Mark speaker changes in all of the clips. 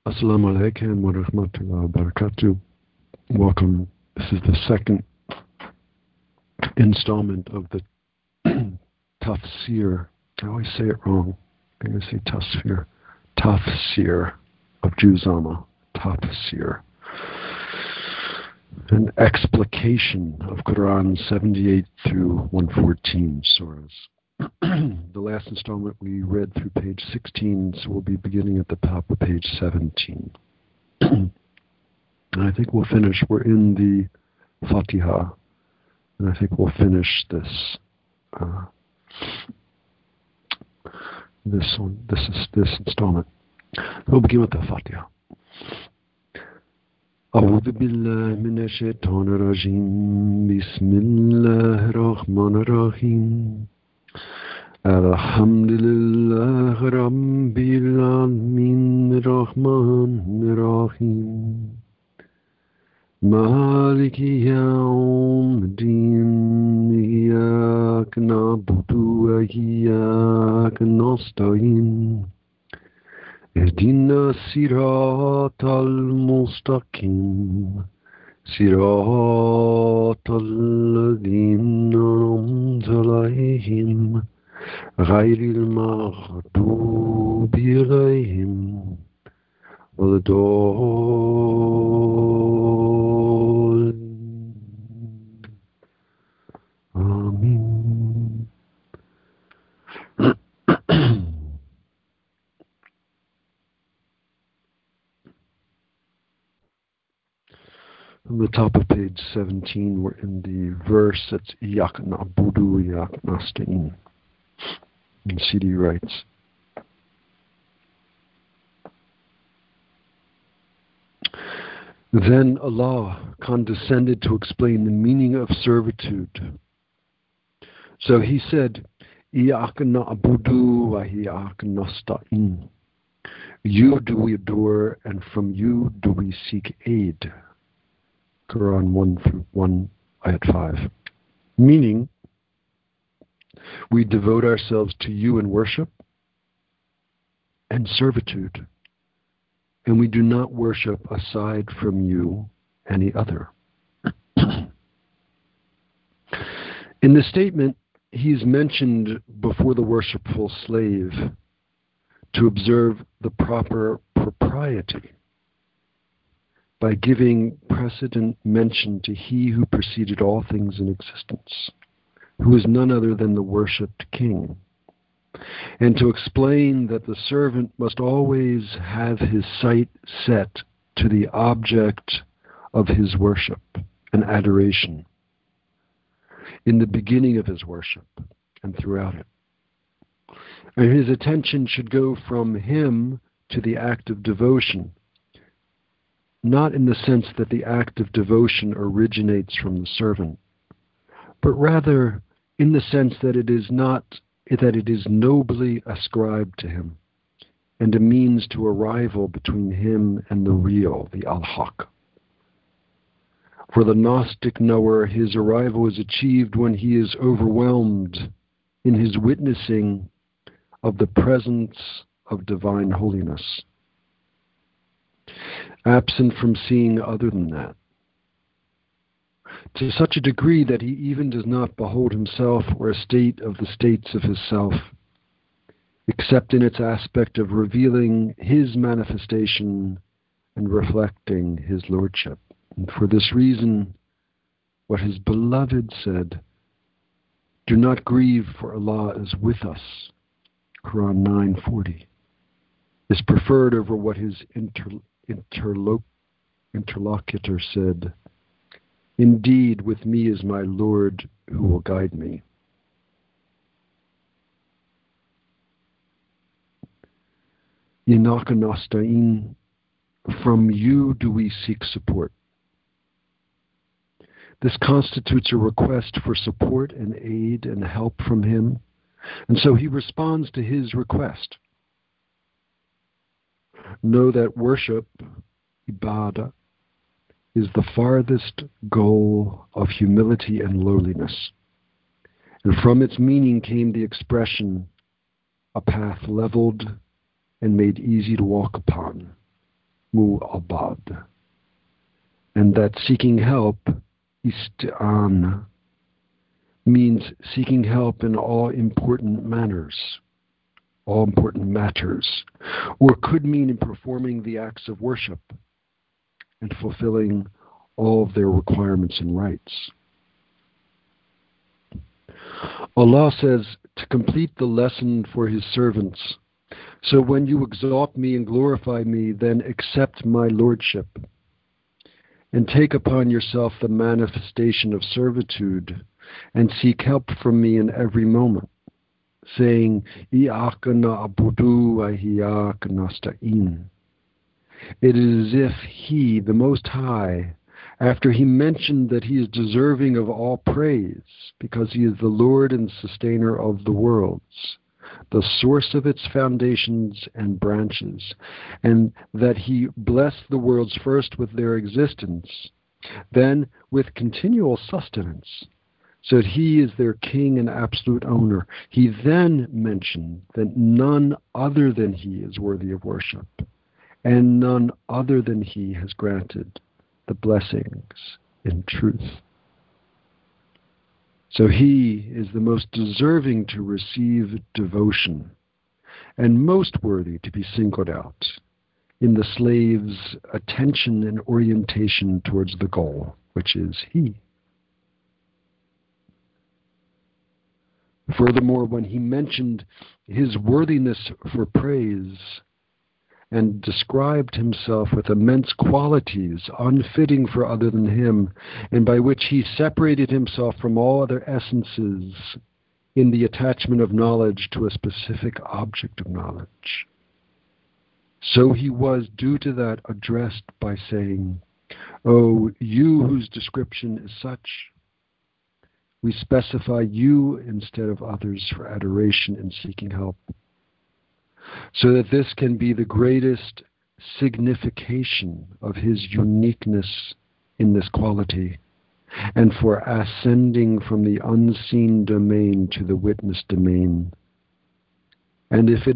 Speaker 1: Assalamu alaikum wa rahmatullahi wa barakatuh. Welcome. This is the second installment of the Tafsir. I always say it wrong. I always say Tafsir. Tafsir of Juzama. Tafsir. An explication of Quran 78 through 114 surahs. The last installment we read through page 16, so we'll be beginning at the top of page 17. And I think we'll finish. We're in the Fatiha, and I think we'll finish this this installment. We'll begin with the Fatiha. أعوذ بالله من الشيطان الرجيم بسم الله الرحمن الرحيم الحمد لله رب العالمين الرحمن الرحيم مالك يوم الدين إياك نعبد وإياك نستعين اهدنا الصراط المستقيم صراط الذين أنعمت عليهم غير المغضوب عليهم ولا الضالين آمين. On the top of page 17, we're in the verse that's Iyyaka na'budu wa iyyaka nasta'in. And CD writes, Then Allah condescended to explain the meaning of servitude. So He said, Iyyaka na'budu wa iyyaka nasta'in. You do we adore, and from you do we seek aid. Quran 1 ayat 5. Meaning, we devote ourselves to you in worship and servitude, and we do not worship aside from you any other. In the statement, he is mentioned before the worshipful slave to observe the proper propriety by giving precedent mention to He who preceded all things in existence, who is none other than the worshipped King, and to explain that the servant must always have his sight set to the object of his worship and adoration in the beginning of his worship and throughout it. And his attention should go from him to the act of devotion, not in the sense that the act of devotion originates from the servant, but rather in the sense that it is nobly ascribed to him, and a means to arrival between him and the real, the Al-Haq. For the Gnostic knower, his arrival is achieved when he is overwhelmed in his witnessing of the presence of divine holiness, absent from seeing other than that, to such a degree that he even does not behold himself or a state of the states of his self, except in its aspect of revealing his manifestation and reflecting his lordship. And for this reason, what his beloved said, "Do not grieve, for Allah is with us," Quran 9:40, is preferred over what his interlocutor said, "Indeed, with me is my Lord who will guide me." Iyyaka nasta'in, from you do we seek support. This constitutes a request for support and aid and help from him, and so he responds to his request. Know that worship, ibadah, is the farthest goal of humility and lowliness. And from its meaning came the expression, a path leveled and made easy to walk upon. mu'abad. And that seeking help, isti'an, means seeking help in all important matters, or could mean in performing the acts of worship and fulfilling all of their requirements and rights. Allah says to complete the lesson for His servants, so when you exalt me and glorify me, then accept my lordship and take upon yourself the manifestation of servitude and seek help from me in every moment, saying, Iyaka na'budu wa iyaka nasta'in. It is as if He, the Most High, after He mentioned that He is deserving of all praise, because He is the Lord and sustainer of the worlds, the source of its foundations and branches, and that He blessed the worlds first with their existence, then with continual sustenance, so that He is their king and absolute owner. He then mentioned that none other than He is worthy of worship, and none other than He has granted the blessings in truth. So He is the most deserving to receive devotion and most worthy to be singled out in the slave's attention and orientation towards the goal, which is He. Furthermore, when He mentioned His worthiness for praise and described Himself with immense qualities unfitting for other than Him, and by which He separated Himself from all other essences in the attachment of knowledge to a specific object of knowledge, so He was, due to that, addressed by saying, O you whose description is such, we specify you instead of others for adoration and seeking help, so that this can be the greatest signification of His uniqueness in this quality, and for ascending from the unseen domain to the witness domain. And it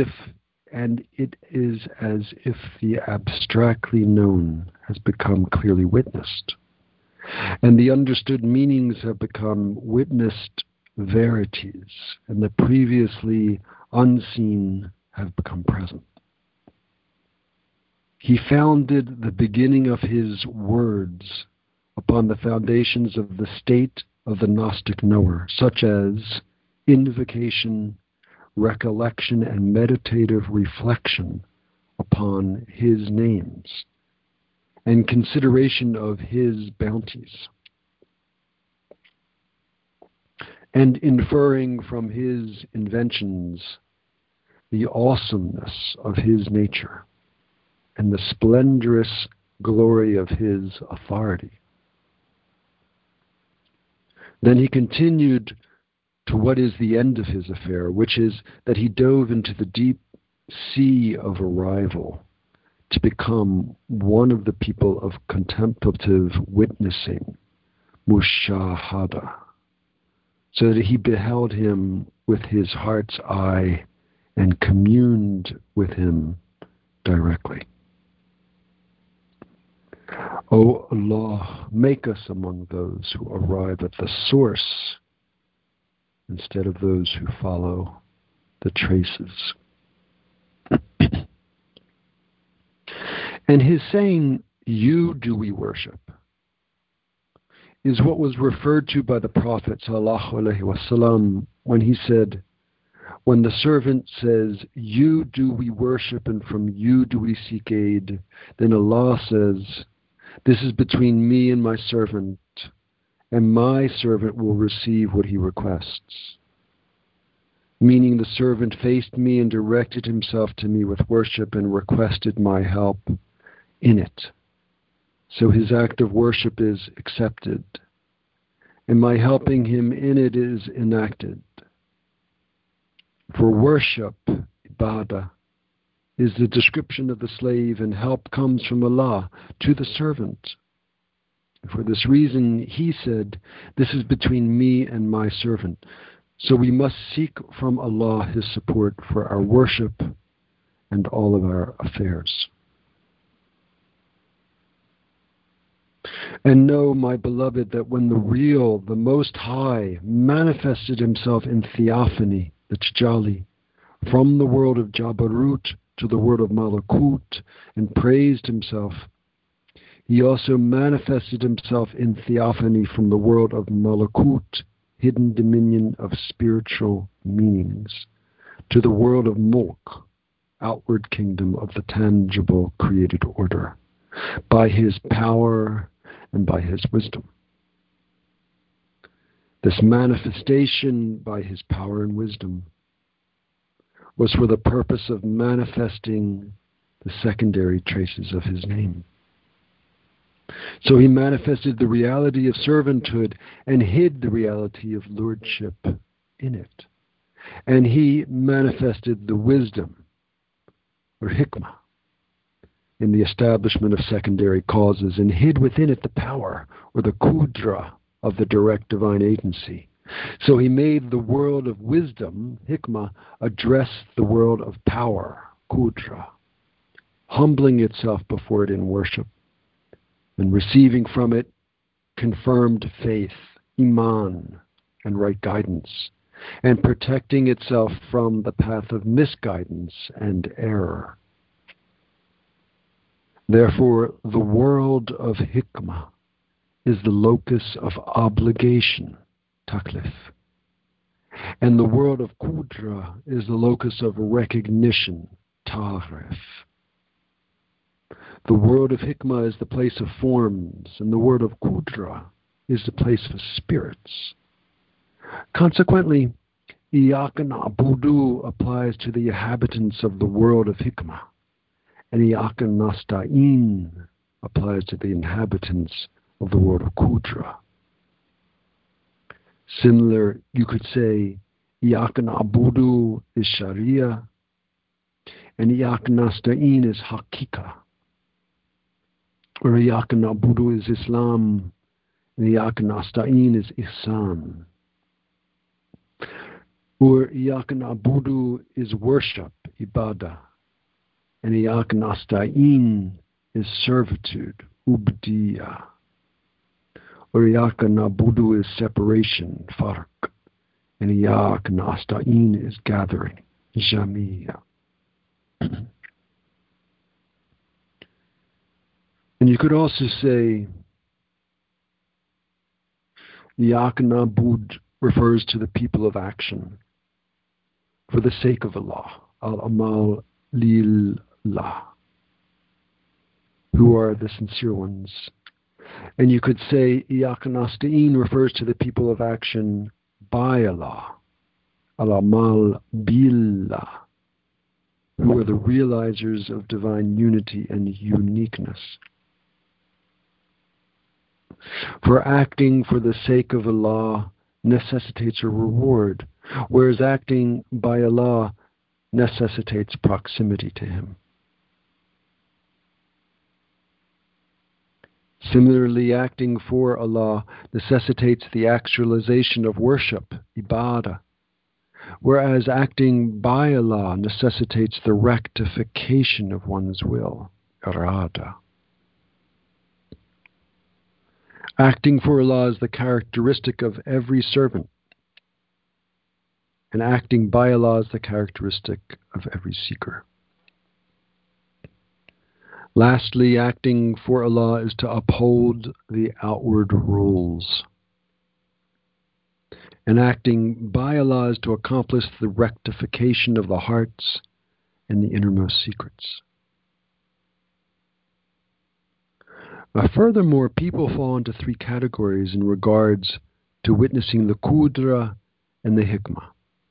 Speaker 1: is as if the abstractly known has become clearly witnessed, and the understood meanings have become witnessed verities, and the previously unseen have become present. He founded the beginning of His words upon the foundations of the state of the Gnostic knower, such as invocation, recollection, and meditative reflection upon His names, and consideration of His bounties, and inferring from His inventions the awesomeness of His nature and the splendorous glory of His authority. Then He continued to what is the end of His affair, which is that He dove into the deep sea of arrival to become one of the people of contemplative witnessing, mushahada, so that He beheld Him with His heart's eye and communed with Him directly. O Allah, make us among those who arrive at the source instead of those who follow the traces. And His saying, you do we worship, is what was referred to by the Prophet ﷺ when he said, when the servant says, you do we worship and from you do we seek aid, then Allah says, this is between me and my servant, and my servant will receive what he requests. Meaning the servant faced me and directed himself to me with worship and requested my help in it. So his act of worship is accepted, and my helping him in it is enacted. For worship, ibadah, is the description of the slave, and help comes from Allah to the servant. For this reason, He said, this is between me and my servant. So we must seek from Allah His support for our worship and all of our affairs. And know, my beloved, that when the real, the Most High, manifested himself in theophany, the Tjali, from the world of Jabarut to the world of Malakut, and praised himself, he also manifested himself in theophany from the world of Malakut, hidden dominion of spiritual meanings, to the world of Mulk, outward kingdom of the tangible created order, by his power and by his wisdom. This manifestation by his power and wisdom was for the purpose of manifesting the secondary traces of his name. So he manifested the reality of servanthood and hid the reality of lordship in it. And he manifested the wisdom, or hikmah, in the establishment of secondary causes, and hid within it the power, or the kudra, of the direct divine agency. So he made the world of wisdom, hikmah, address the world of power, kudra, humbling itself before it in worship, and receiving from it confirmed faith, iman, and right guidance, and protecting itself from the path of misguidance and error. Therefore, the world of hikmah is the locus of obligation, taklif, and the world of kudra is the locus of recognition, ta'arif. The world of hikmah is the place of forms, and the world of kudra is the place of spirits. Consequently, Iyaka na'budu applies to the inhabitants of the world of hikmah, and Iyaka nasta'in applies to the inhabitants of the world of kudra. Similar, you could say, Iyaka na'budu is sharia, and Iyaka nasta'in is hakika. Or Iyaka na'budu is Islam, and Iyaka nasta'in is ihsan. Or Iyaka na'budu is worship, ibadah, and Iyaka nasta'in is servitude, ubdiyah. Or Iyaka na'budu is separation, farq, and Iyaka nasta'in is gathering, jamiyah. And you could also say Iyaka na'bud refers to the people of action for the sake of Allah, al-amal lillah, who are the sincere ones. And you could say Iyaka nasta'in refers to the people of action by Allah, al-amal billah, who are the realizers of divine unity and uniqueness. For acting for the sake of Allah necessitates a reward, whereas acting by Allah necessitates proximity to Him. Similarly, acting for Allah necessitates the actualization of worship, ibadah, whereas acting by Allah necessitates the rectification of one's will, irada. Acting for Allah is the characteristic of every servant, and acting by Allah is the characteristic of every seeker. Lastly, acting for Allah is to uphold the outward rules, and acting by Allah is to accomplish the rectification of the hearts and the innermost secrets. Furthermore, people fall into three categories in regards to witnessing the kudra and the hikmah.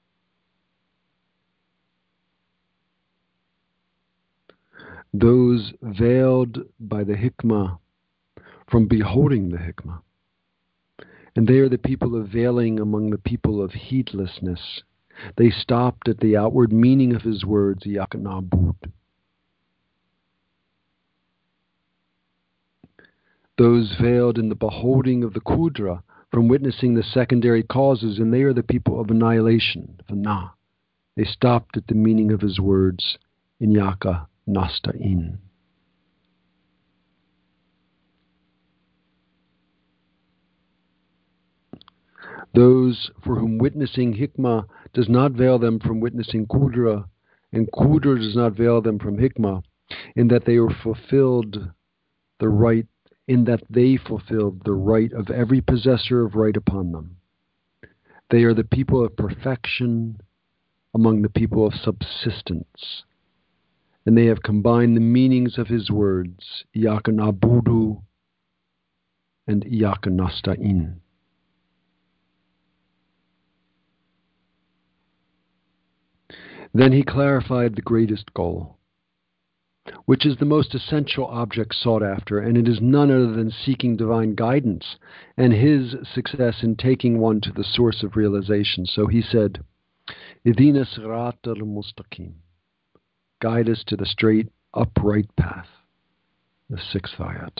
Speaker 1: Those veiled by the hikmah from beholding the hikmah. And they are the people of veiling among the people of heedlessness. They stopped at the outward meaning of his words, Iyaka na'bud. Those veiled in the beholding of the kudra from witnessing the secondary causes, and they are the people of annihilation, fana. They stopped at the meaning of his words, Iyaka nasta'in. Those for whom witnessing hikmah does not veil them from witnessing qudra, and qudra does not veil them from hikmah, in that they fulfilled the right of every possessor of right upon them. They are the people of perfection among the people of subsistence, and they have combined the meanings of his words, Iyaka na'budu and Iyaka nasta'in. Then he clarified the greatest goal, which is the most essential object sought after, and it is none other than seeking divine guidance and his success in taking one to the source of realization. So he said, Idina sirat al-mustaqim, guide us to the straight, upright path. The 6th ayat.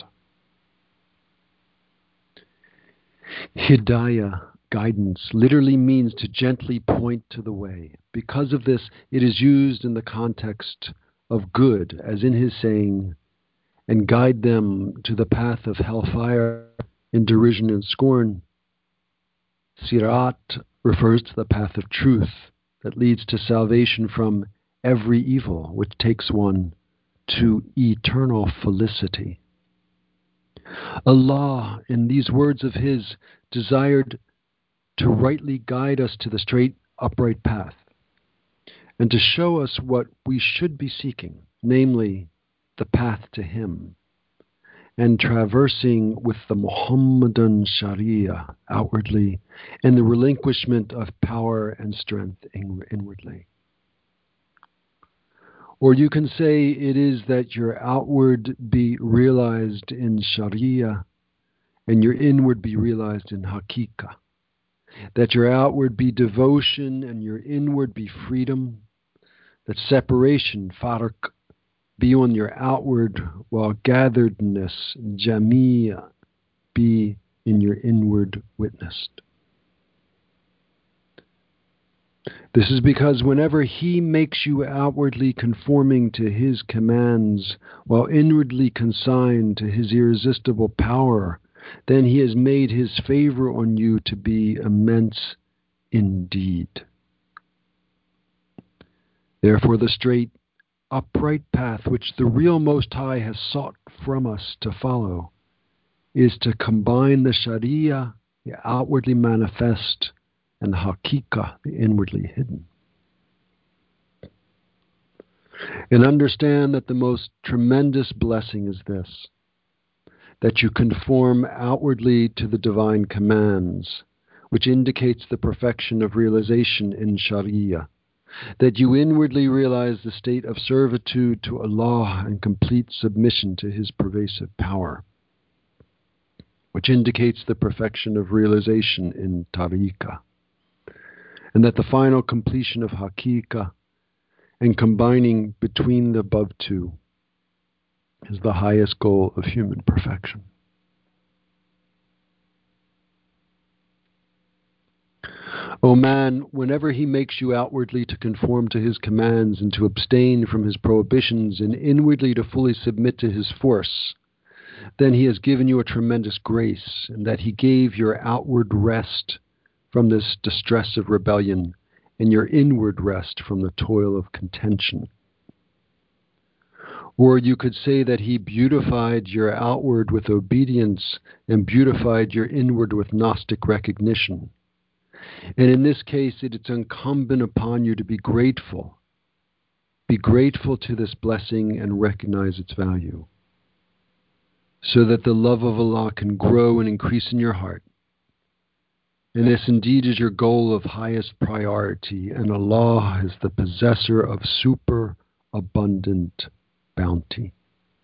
Speaker 1: Hidayah, guidance, literally means to gently point to the way. Because of this, it is used in the context of good, as in his saying, and guide them to the path of hellfire in derision and scorn. Sirat refers to the path of truth that leads to salvation from every evil, which takes one to eternal felicity. Allah, in these words of his, desired to rightly guide us to the straight, upright path, and to show us what we should be seeking, namely the path to him, and traversing with the Muhammadan Sharia outwardly, and the relinquishment of power and strength inwardly. Or you can say it is that your outward be realized in Sharia, and your inward be realized in Hakika. That your outward be devotion and your inward be freedom. That separation, farq, be on your outward, while gatheredness, jamia, be in your inward witnessed. This is because whenever he makes you outwardly conforming to his commands, while inwardly consigned to his irresistible power, then he has made his favor on you to be immense indeed. Therefore, the straight, upright path which the real Most High has sought from us to follow is to combine the Sharia, the outwardly manifest, and the Hakika, the inwardly hidden. And understand that the most tremendous blessing is this, that you conform outwardly to the divine commands, which indicates the perfection of realization in Sharia, that you inwardly realize the state of servitude to Allah and complete submission to his pervasive power, which indicates the perfection of realization in Tariqah, and that the final completion of Hakika and combining between the above two is the highest goal of human perfection. O man, whenever he makes you outwardly to conform to his commands and to abstain from his prohibitions and inwardly to fully submit to his force, then he has given you a tremendous grace, in that he gave your outward rest from this distress of rebellion and your inward rest from the toil of contention. Or you could say that he beautified your outward with obedience and beautified your inward with Gnostic recognition. And in this case, it is incumbent upon you to be grateful. Be grateful to this blessing and recognize its value, so that the love of Allah can grow and increase in your heart. And this indeed is your goal of highest priority, and Allah is the possessor of super abundant bounty.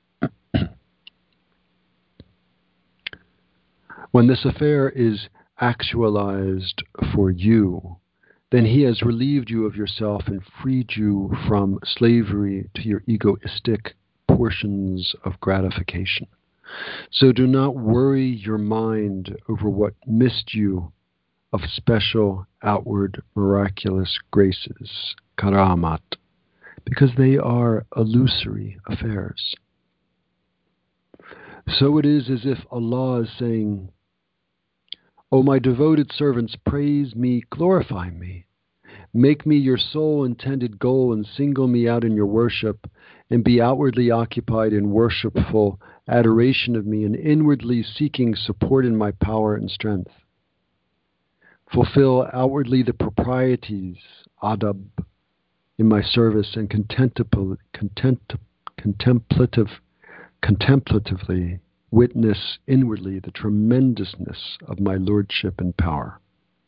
Speaker 1: When this affair is actualized for you, then he has relieved you of yourself and freed you from slavery to your egoistic portions of gratification. So do not worry your mind over what missed you of special outward miraculous graces, karamat, because they are illusory affairs. So it is as if Allah is saying, O my devoted servants, praise me, glorify me. Make me your sole intended goal and single me out in your worship, and be outwardly occupied in worshipful adoration of me and inwardly seeking support in my power and strength. Fulfill outwardly the proprieties, adab, in my service and contemplatively witness inwardly the tremendousness of my lordship and power.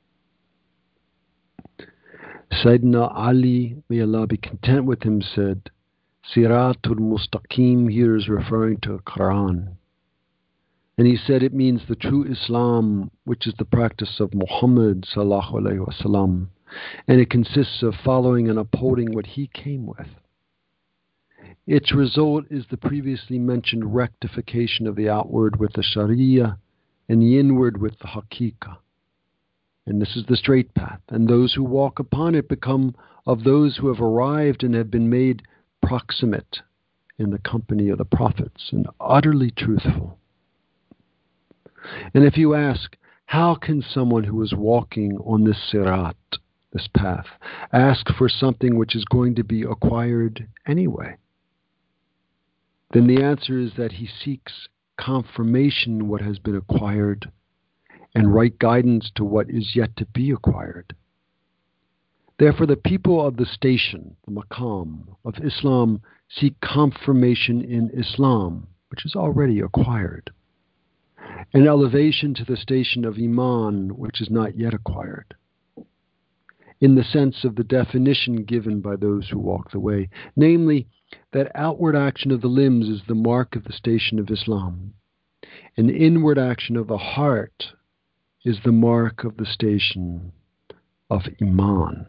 Speaker 1: Sayyidina Ali, may Allah be content with him, said, Siratul Mustaqim here is referring to Quran. And he said it means the true Islam, which is the practice of Muhammad sallallahu alaihi wasallam, and it consists of following and upholding what he came with. Its result is the previously mentioned rectification of the outward with the Sharia and the inward with the Haqiqah. And this is the straight path, and those who walk upon it become of those who have arrived and have been made proximate in the company of the prophets and utterly truthful. And if you ask, how can someone who is walking on this sirat, this path, ask for something which is going to be acquired anyway? Then the answer is that he seeks confirmation in what has been acquired and right guidance to what is yet to be acquired. Therefore, the people of the station, the maqam of Islam, seek confirmation in Islam, which is already acquired, and elevation to the station of Iman, which is not yet acquired, in the sense of the definition given by those who walk the way, namely, that outward action of the limbs is the mark of the station of Islam, and inward action of the heart is the mark of the station of Iman.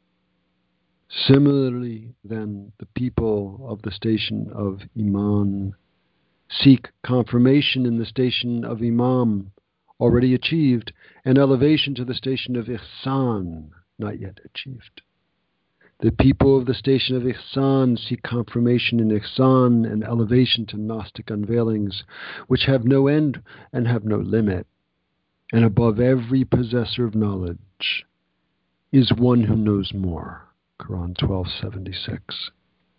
Speaker 1: Similarly, then, the people of the station of Iman seek confirmation in the station of Imam, already achieved, and elevation to the station of Ihsan, not yet achieved. The people of the station of Ihsan seek confirmation in Ihsan and elevation to Gnostic unveilings, which have no end and have no limit. And above every possessor of knowledge is one who knows more. Quran 12:76.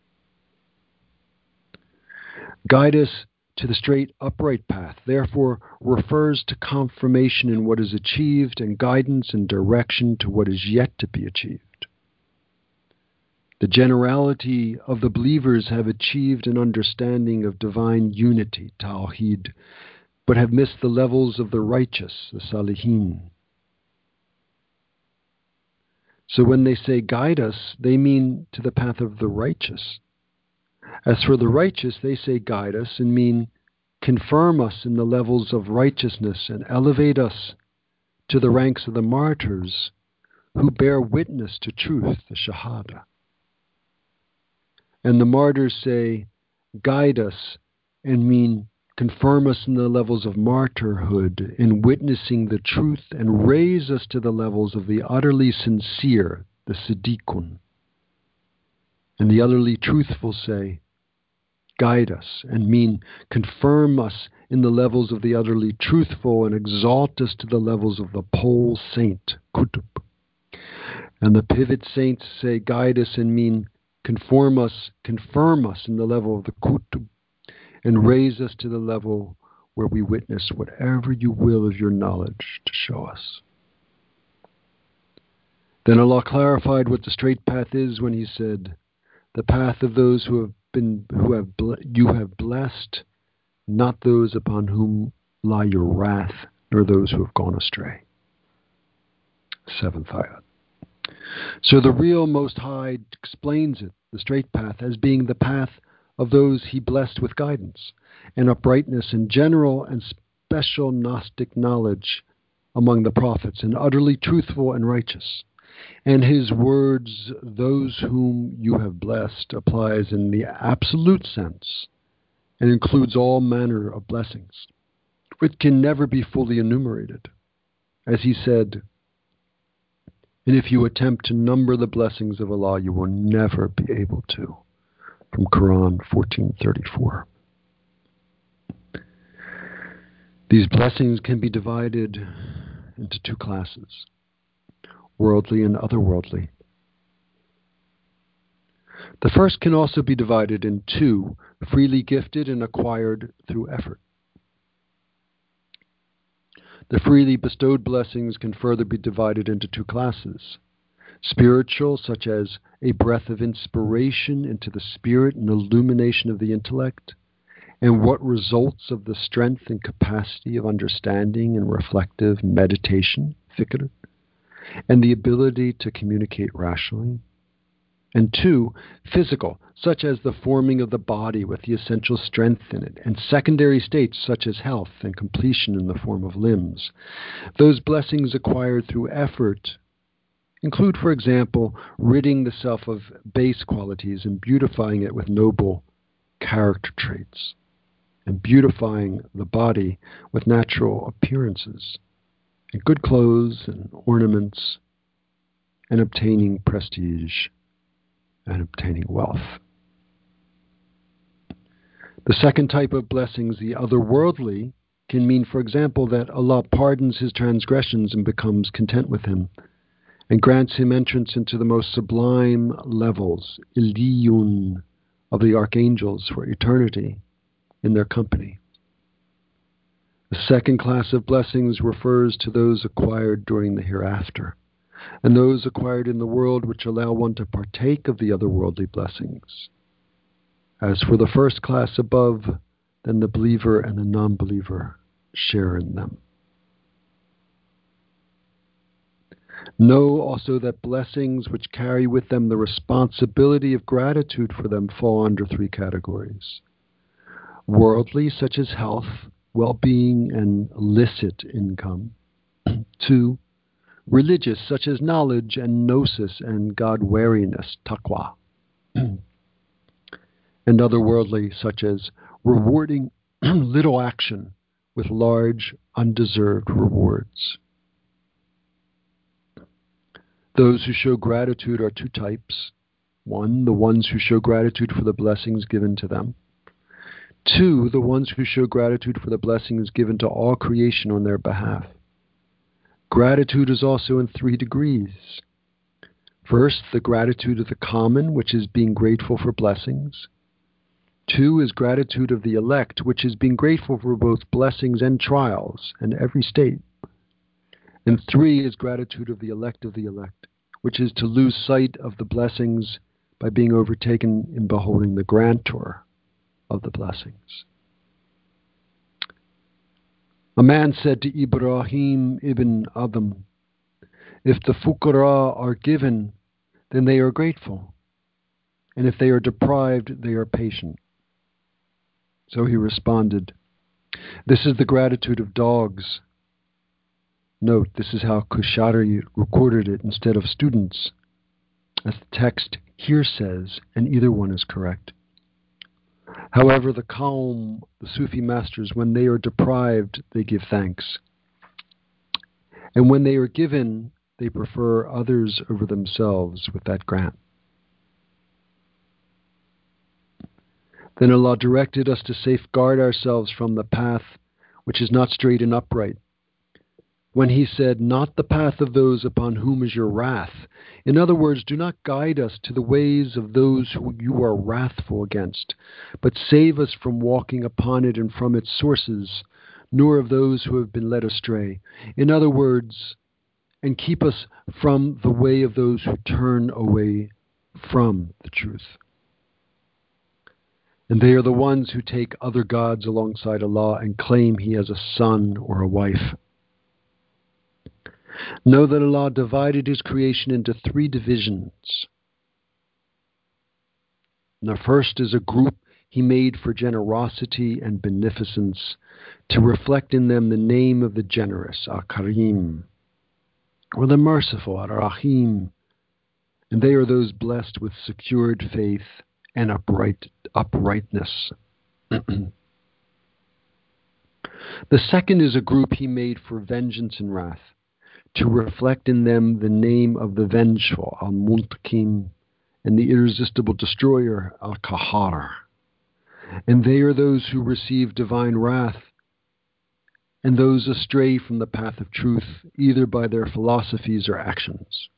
Speaker 1: Guide us to the straight, upright path, therefore, refers to confirmation in what is achieved and guidance and direction to what is yet to be achieved. The generality of the believers have achieved an understanding of divine unity, Tawheed, but have missed the levels of the righteous, the Salihin. So when they say guide us, they mean to the path of the righteous. As for the righteous, they say guide us and mean confirm us in the levels of righteousness and elevate us to the ranks of the martyrs who bear witness to truth, the Shahada. And the martyrs say guide us and mean confirm us in the levels of martyrhood in witnessing the truth and raise us to the levels of the utterly sincere, the Siddiqun. And the utterly truthful say, guide us, and mean confirm us in the levels of the utterly truthful and exalt us to the levels of the pole saint, Qutb. And the pivot saints say guide us and mean confirm us in the level of the Qutb, and raise us to the level where we witness whatever you will of your knowledge to show us. Then Allah clarified what the straight path is when He said, the path of those you have blessed, not those upon whom lie your wrath, nor those who have gone astray. 7th ayat. So the real Most High explains it, the straight path, as being the path of those He blessed with guidance and uprightness in general and special Gnostic knowledge among the prophets, and utterly truthful and righteous. And His words, those whom you have blessed, applies in the absolute sense and includes all manner of blessings. It can never be fully enumerated. As He said, and if you attempt to number the blessings of Allah, you will never be able to. From Quran 14:34. These blessings can be divided into two classes, worldly and otherworldly. The first can also be divided in two, freely gifted and acquired through effort. The freely bestowed blessings can further be divided into two classes, spiritual, such as a breath of inspiration into the spirit and illumination of the intellect, and what results of the strength and capacity of understanding and reflective meditation, fikr, and the ability to communicate rationally. And two, physical, such as the forming of the body with the essential strength in it, and secondary states such as health and completion in the form of limbs. Those blessings acquired through effort include, for example, ridding the self of base qualities and beautifying it with noble character traits, and beautifying the body with natural appearances, and good clothes and ornaments, and obtaining prestige and obtaining wealth. The second type of blessings, the otherworldly, can mean, for example, that Allah pardons his transgressions and becomes content with him, and grants him entrance into the most sublime levels, Illiyun, of the archangels for eternity in their company. The second class of blessings refers to those acquired during the hereafter, and those acquired in the world which allow one to partake of the otherworldly blessings. As for the first class above, then the believer and the non-believer share in them. Know also that blessings which carry with them the responsibility of gratitude for them fall under three categories. Worldly, such as health, well-being, and licit income. 2, religious, such as knowledge and gnosis and God-wariness, taqwa. And otherworldly, such as rewarding little action with large, undeserved rewards. Those who show gratitude are two types. 1, the ones who show gratitude for the blessings given to them. 2, the ones who show gratitude for the blessings given to all creation on their behalf. Gratitude is also in 3 degrees. First, the gratitude of the common, which is being grateful for blessings. 2 is gratitude of the elect, which is being grateful for both blessings and trials and every state. And 3 is gratitude of the elect, which is to lose sight of the blessings by being overtaken in beholding the grantor of the blessings. A man said to Ibrahim ibn Adham, "If the fuqara are given, then they are grateful, and if they are deprived, they are patient." So he responded, "This is the gratitude of dogs." Note, this is how Kushatri recorded it instead of students, as the text here says, and either one is correct. However, the Qaum, the Sufi masters, when they are deprived, they give thanks. And when they are given, they prefer others over themselves with that grant. Then Allah directed us to safeguard ourselves from the path which is not straight and upright, when he said, "Not the path of those upon whom is your wrath." In other words, do not guide us to the ways of those who you are wrathful against, but save us from walking upon it and from its sources, nor of those who have been led astray. In other words, and keep us from the way of those who turn away from the truth. And they are the ones who take other gods alongside Allah and claim He has a son or a wife. Know that Allah divided His creation into 3 divisions. The first is a group He made for generosity and beneficence, to reflect in them the name of the generous, Al-Karim, or the merciful, Ar-Rahim, and they are those blessed with secured faith and uprightness. The second is a group He made for vengeance and wrath, to reflect in them the name of the vengeful, Al-Muntakim, and the irresistible destroyer, Al-Kahar. And they are those who receive divine wrath and those astray from the path of truth, either by their philosophies or actions.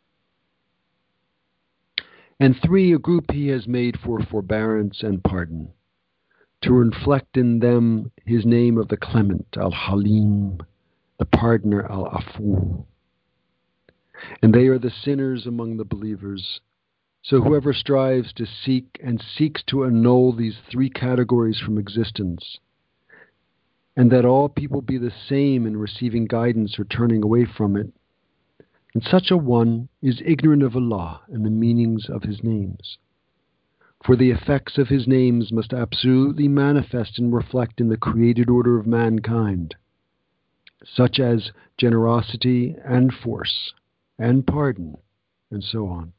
Speaker 1: And 3, a group he has made for forbearance and pardon, to reflect in them his name of the Clement, Al-Halim, the Pardoner, Al-Afu. And they are the sinners among the believers. So whoever strives to seek and seeks to annul these 3 categories from existence, and that all people be the same in receiving guidance or turning away from it, and such a one is ignorant of Allah and the meanings of his names. For the effects of his names must absolutely manifest and reflect in the created order of mankind, such as generosity and force and pardon, and so on.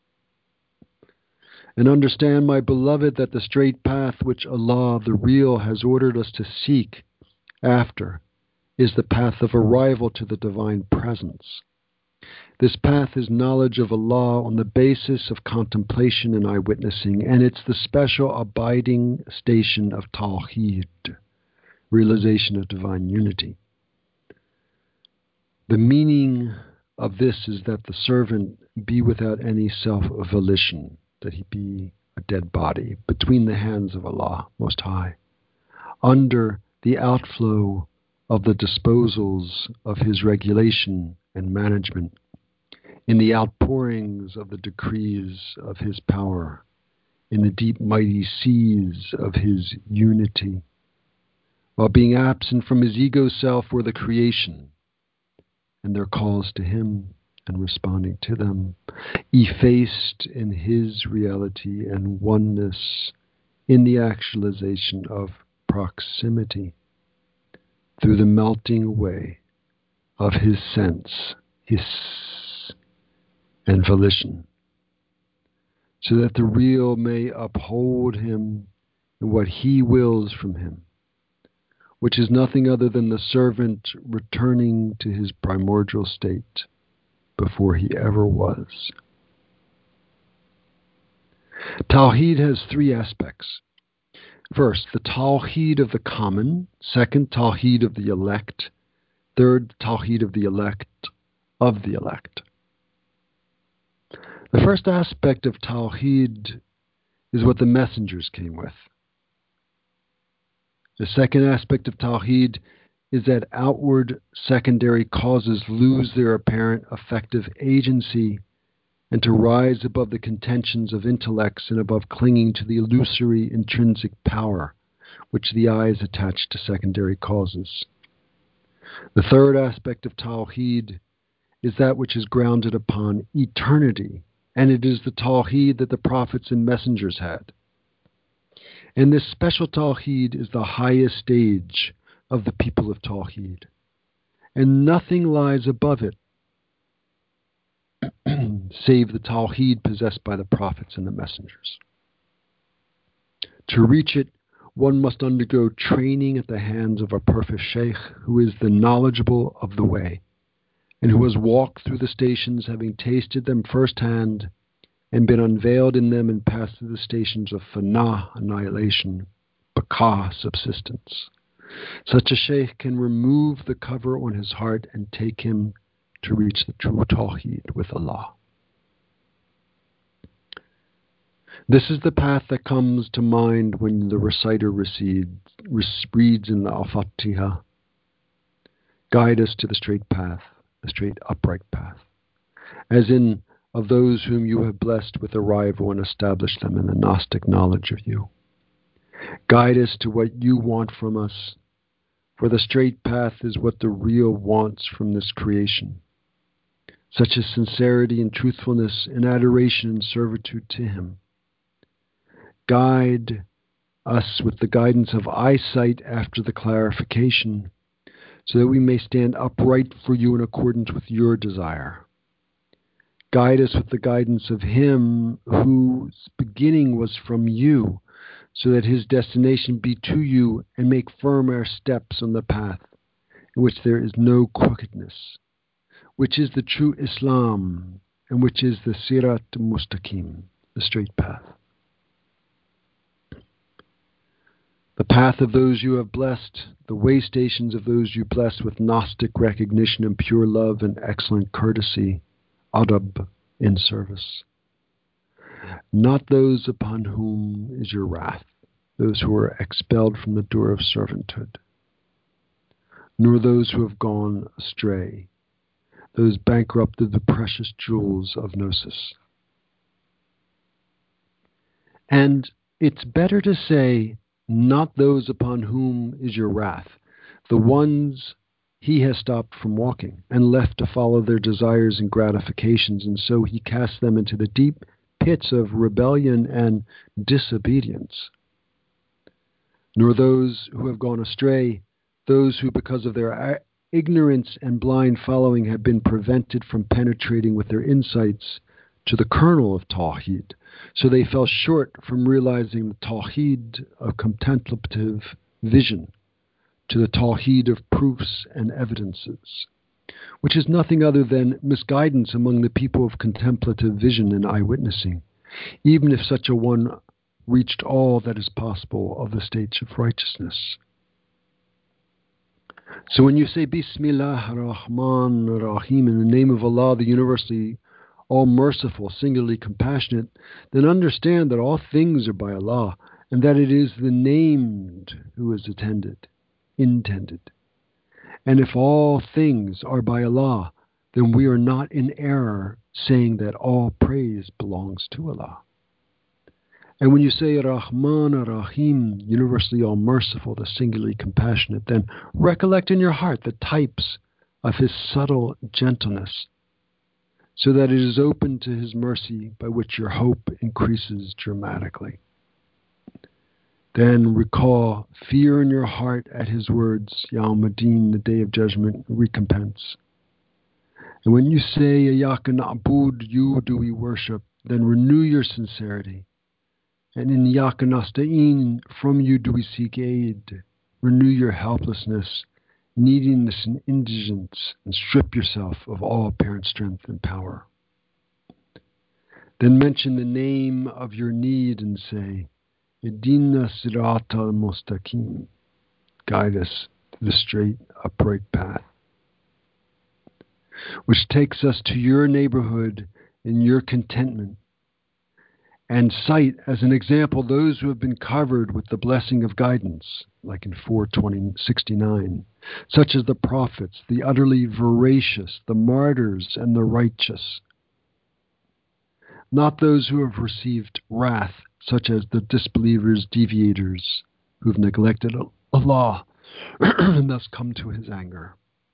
Speaker 1: And understand, my beloved, that the straight path which Allah, the Real, has ordered us to seek after is the path of arrival to the Divine Presence. This path is knowledge of Allah on the basis of contemplation and eyewitnessing, and it's the special abiding station of Tawheed, realization of divine unity. The meaning of this is that the servant be without any self-volition, that he be a dead body between the hands of Allah Most High, under the outflow of the disposals of his regulation and management, in the outpourings of the decrees of his power, in the deep mighty seas of his unity, while being absent from his ego self or the creation, and their calls to him and responding to them, effaced in his reality and oneness in the actualization of proximity through the melting away of his sense, hiss, and volition, so that the Real may uphold him in what he wills from him, which is nothing other than the servant returning to his primordial state before he ever was. Tawheed has 3 aspects. First, the Tawheed of the common. Second, Tawheed of the elect. Third, Tawheed of the elect of the elect. The first aspect of Tawheed is what the messengers came with. The second aspect of Tawheed is that outward secondary causes lose their apparent effective agency, and to rise above the contentions of intellects and above clinging to the illusory intrinsic power which the eyes attach to secondary causes. The third aspect of Tawheed is that which is grounded upon eternity, and it is the Tawheed that the prophets and messengers had. And this special Tawheed is the highest stage of the people of Tawheed, and nothing lies above it save the Tawheed possessed by the prophets and the messengers. To reach it, one must undergo training at the hands of a perfect sheikh who is the knowledgeable of the way, and who has walked through the stations, having tasted them firsthand, and been unveiled in them, and passed through the stations of fana, annihilation, baka, subsistence. Such a sheikh can remove the cover on his heart and take him to reach the true Tawheed with Allah. This is the path that comes to mind when the reciter reads in the Al-Fatiha. Guide us to the straight path, the straight upright path, as in of those whom you have blessed with arrival and established them in the Gnostic knowledge of you. Guide us to what you want from us, for the straight path is what the Real wants from this creation, such as sincerity and truthfulness and adoration and servitude to him. Guide us with the guidance of eyesight after the clarification, so that we may stand upright for you in accordance with your desire. Guide us with the guidance of him whose beginning was from you, so that his destination be to you, and make firm our steps on the path in which there is no crookedness, which is the true Islam, and which is the Sirat Mustaqim, the straight path. The path of those you have blessed, the way stations of those you blessed with Gnostic recognition and pure love and excellent courtesy, adab, in service. Not those upon whom is your wrath, those who are expelled from the door of servanthood, nor those who have gone astray, those bankrupted the precious jewels of Gnosis. And it's better to say, not those upon whom is your wrath, the ones he has stopped from walking and left to follow their desires and gratifications, and so he casts them into the deep pits of rebellion and disobedience. Nor those who have gone astray, those who because of their ignorance and blind following have been prevented from penetrating with their insights to the kernel of Tawheed. So they fell short from realizing the Tawheed of contemplative vision to the Tawheed of proofs and evidences, which is nothing other than misguidance among the people of contemplative vision and eyewitnessing, even if such a one reached all that is possible of the states of righteousness. So when you say Bismillah ar-Rahman ar-Rahim, in the name of Allah, the universally all-merciful, singularly compassionate, then understand that all things are by Allah, and that it is the named who is intended. And if all things are by Allah, then we are not in error saying that all praise belongs to Allah. And when you say Rahman ar-Rahim, universally all-merciful, the singularly compassionate, then recollect in your heart the types of his subtle gentleness, so that it is open to his mercy by which your hope increases dramatically. Then recall fear in your heart at his words, Yawm-ud-Din, the day of judgment, recompense. And when you say Iyyaka na'budu, you do we worship, then renew your sincerity. And in Iyyaka nasta'in, from you do we seek aid. Renew your helplessness, neediness and indigence, and strip yourself of all apparent strength and power. Then mention the name of your need and say, Ihdina siratal mustaqim, guide us to the straight, upright path, which takes us to your neighborhood and your contentment, and cite as an example those who have been covered with the blessing of guidance, like in 4:69, such as the prophets, the utterly veracious, the martyrs, and the righteous. Not those who have received wrath, such as the disbelievers, deviators, who have neglected Allah and thus come to his anger.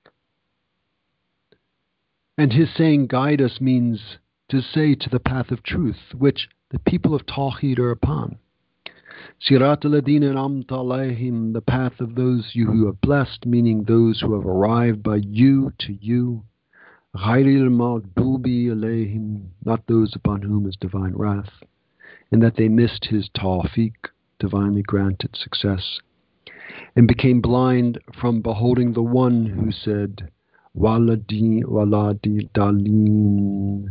Speaker 1: And his saying, guide us, means to say to the path of truth, which the people of Tawheed are upon. Sirat al-Ladina an'amta alayhim, the path of those you who have blessed, meaning those who have arrived by you to you. Ghayril maghdubi alayhim, not those upon whom is divine wrath, in that they missed his tawfiq, divinely granted success, and became blind from beholding the one who said, Waladi dalin,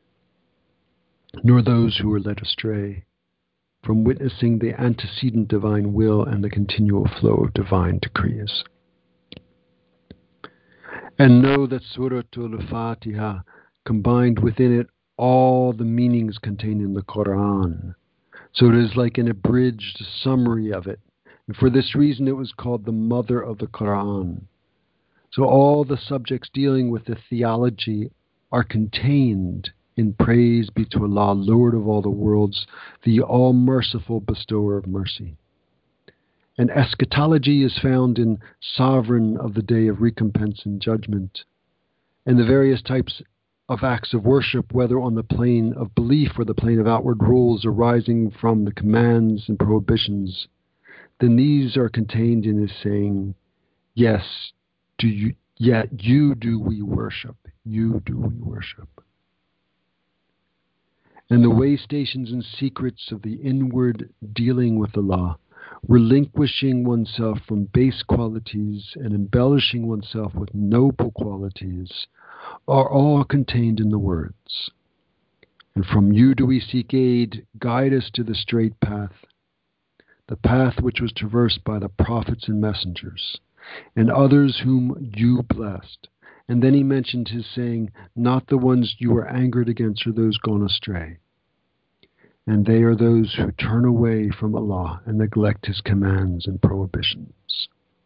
Speaker 1: nor those who were led astray from witnessing the antecedent divine will and the continual flow of divine decrees. And know that Suratul Fatiha combined within it all the meanings contained in the Quran. So it is like an abridged summary of it. And for this reason it was called the mother of the Quran. So all the subjects dealing with the theology are contained in praise be to Allah, Lord of all the worlds, the all-merciful bestower of mercy. And eschatology is found in sovereign of the day of recompense and judgment, and the various types of acts of worship, whether on the plane of belief or the plane of outward rules arising from the commands and prohibitions. Then these are contained in his saying, yes, you do we worship, you do we worship. And the way stations and secrets of the inward dealing with Allah, relinquishing oneself from base qualities and embellishing oneself with noble qualities, are all contained in the words. And from you do we seek aid, guide us to the straight path. the path which was traversed by the prophets and messengers, and others whom you blessed. And then he mentioned his saying, not the ones you were angered against are those gone astray. And they are those who turn away from Allah and neglect his commands and prohibitions.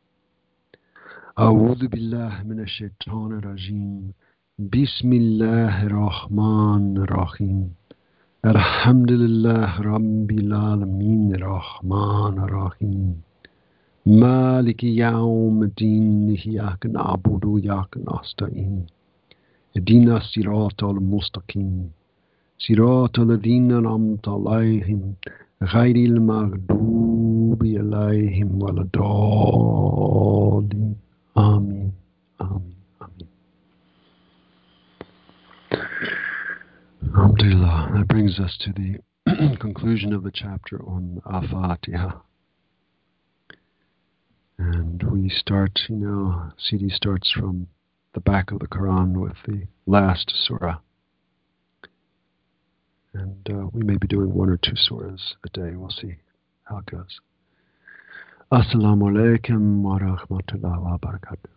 Speaker 1: A'udhu billahi minash shaitanir rajim. Bismillahir rahmanir rahim. Alhamdulillah rabbil alamin rahmanir rahim. Maliki yawmiddin iyyaka na'budu wa iyyaka nasta'in. Ihdina siratal mustaqim. Siratal ladzina an'amta 'alayhim ghayril maghdubi 'alayhim waladdallin. Amin. Amin. Amin. Alhamdulillah. That brings us to the conclusion of the chapter on Al-Fatiha. And we start, CD starts from the back of the Quran with the last surah. And we may be doing 1 or 2 surahs a day. We'll see how it goes. Assalamu alaikum wa rahmatullahi wa barakatuh.